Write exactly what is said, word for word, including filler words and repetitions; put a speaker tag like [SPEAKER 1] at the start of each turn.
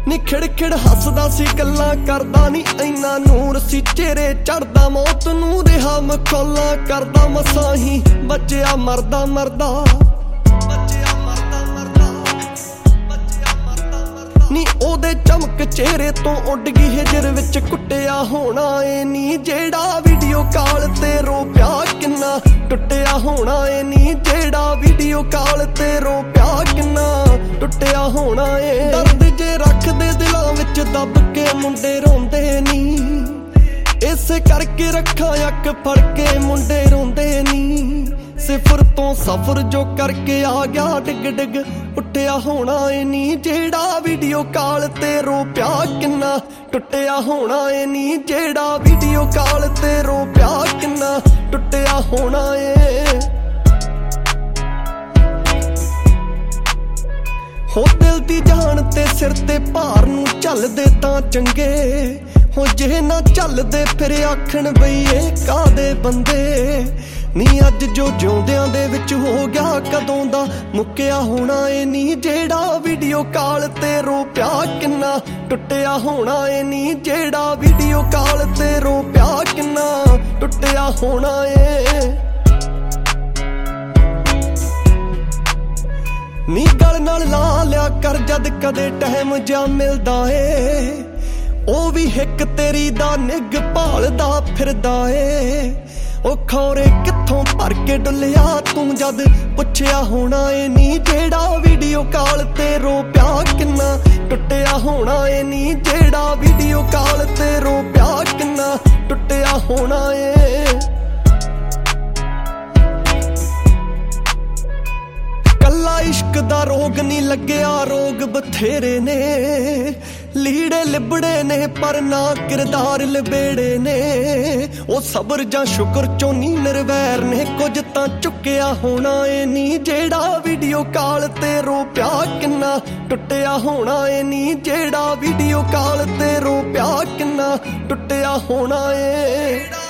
[SPEAKER 1] ਨੀ ਖਿੜ-ਖਿੜ ਹੱਸਦਾ ਸੀ ਗੱਲਾਂ ਕਰਦਾ ਨੀ ਇੰਨਾ ਨੂਰ ਸੀ ਚਿਹਰੇ ਚੜਦਾ ਮੌਤ ਨੂੰ ਰਿਹਾ ਮਖੌਲਾਂ ਕਰਦਾ ਮਸਾਂ ਹੀ ਬਚਿਆ ਮਰਦਾ ਮਰਦਾ ਨੀ ਉਹਦੇ ਚਮਕ ਚਿਹਰੇ ਤੋਂ ਉੱਡ ਗਈ ਹਿਜਰ ਵਿੱਚ ਕੁੱਟਿਆ ਹੋਣਾ ਏ ਨੀ ਜਿਹੜਾ ਵੀਡੀਓ ਕਾਲ ਤੇ ਰੋ ਪਿਆ ਕਿੰਨਾ ਟੁੱਟਿਆ ਹੋਣਾ ਏ ਨੀ ਜਿਹੜਾ ਵੀਡੀਓ ਕਾਲ ਤੇ ਰੋ ਪਿਆ ਕਿੰਨਾ ਟੁੱਟਿਆ ਹੋਣਾ ਏ ਦਰਦ ਜੇ ਰੱਖਦੇ ਦਿਲਾਂ ਵਿੱਚ ਦੱਬ ਕੇ ਮੁੰਡੇ ਰੋਂਦੇ ਨੀ ਇਸੇ ਕਰਕੇ ਰੱਖਾਂ ਅੱਖ ਫੜ ਕੇ ਮੁੰਡੇ ਰੋਂਦੇ ਨੀ ਸਿਫਰ ਤੋਂ ਸਫਰ ਜੋ ਕਰਕੇ ਆ ਗਿਆ ਡਿੱਗ ਡਿੱਗ ਉੱਠਿਆ ਹੋਣਾ ਏ ਨੀ ਜਿਹੜਾ ਵੀਡੀਓ ਕਾਲ ਤੇ ਰੋ ਪਿਆ ਕਿੰਨਾ ਟੁੱਟਿਆ ਹੋਣਾ ਏ ਨੀ ਜਿਹੜਾ ਵੀਡੀਓ ਕਾਲ ਤੇ ਰੋ ਪਿਆ ਕਿੰਨਾ ਟੁੱਟਿਆ ਹੋਣਾ ਏ ਹੋ ਦਿਲ ਦੀ ਜਾਨ ਤੇ ਸਿਰ ਤੇ ਭਾਰ ਨੂੰ ਝੱਲਦੇ ਤਾਂ ਚੰਗੇ ਹੋ ਜੇ ਨਾ ਚੱਲਦੇ ਫਿਰ ਆਖਣ ਬਈ ਇਹ ਕਾਦੇ ਬੰਦੇ ਨੀ ਅੱਜ ਜੋ ਜਿਉਂਦਿਆਂ ਦੇ ਵਿੱਚ ਹੋ ਗਿਆ ਕਦੋਂ ਦਾ ਮੁੱਕਿਆ ਹੋਣਾ ਏ ਨੀ ਜਿਹੜਾ ਵੀਡੀਓ ਕਾਲ ਤੇ ਰੋ ਪਿਆ ਕਿੰਨਾ ਟੁੱਟਿਆ ਹੋਣਾ ਏ ਨੀ ਜਿਹੜਾ ਵੀਡੀਓ ਕਾਲ ਤੇ ਰੋ ਪਿਆ ਕਿੰਨਾ ਟੁੱਟਿਆ ਹੋਣਾ ਏ ਨੀ ਗਲ ਨਾਲ ਲਾ ਲਿਆ ਕਰ ਜਦ ਕਦੇ ਟਾਈਮ ਜਾ ਮਿਲਦਾ ਏ ਉਹ ਵੀ ਹਿੱਕ ਤੇਰੀ ਦਾ ਨਿੱਘ ਭਾਲਦਾ ਫਿਰਦਾ ਏ ਉਹ ਖੌਰੇ ਕਿੱਥੋਂ ਭਰ ਕੇ ਡੁੱਲਿਆ ਤੂੰ ਜਦ ਪੁੱਛਿਆ ਹੋਣਾ ਏ ਨੀ ਜਿਹੜਾ ਵੀਡੀਓ ਕਾਲ ਤੇ ਰੋ ਪਿਆ ਕਿੰਨਾ ਟੁੱਟਿਆ ਹੋਣਾ ਏ ਨੀ ਜਿਹੜਾ ਵੀਡੀਓ ਕਾਲ ਤੇ ਰੋ ਪਿਆ ਕਿੰਨਾ ਟੁੱਟਿਆ ਹੋਣਾ ਏ ਕੱਲਾ ਇਸ਼ਕ ਦਾ ਰੋਗ ਨਹੀਂ ਲੱਗਿਆ ਰੋਗ ਬਥੇਰੇ ਨੇ ਲੀੜੇ ਲਿਬੜੇ ਨੇ ਪਰ ਨਾ ਕਿਰਦਾਰ ਲਬੇੜੇ ਨੇ ਉਹ ਸਬਰ ਜਾਂ ਸ਼ੁਕਰ ਚੋਂ ਨੀ ਨਿਰਵੈਰ ਨੇ ਕੁਝ ਤਾਂ ਚੁੱਕਿਆ ਹੋਣਾ ਏ ਨੀ ਜਿਹੜਾ ਵੀਡੀਓ ਕਾਲ ਤੇ ਰੋ ਪਿਆ ਕਿੰਨਾ ਟੁੱਟਿਆ ਹੋਣਾ ਏ ਨੀ ਜਿਹੜਾ ਵੀਡੀਓ ਕਾਲ ਤੇ ਰੋ ਪਿਆ ਕਿੰਨਾ ਟੁੱਟਿਆ ਹੋਣਾ ਏ।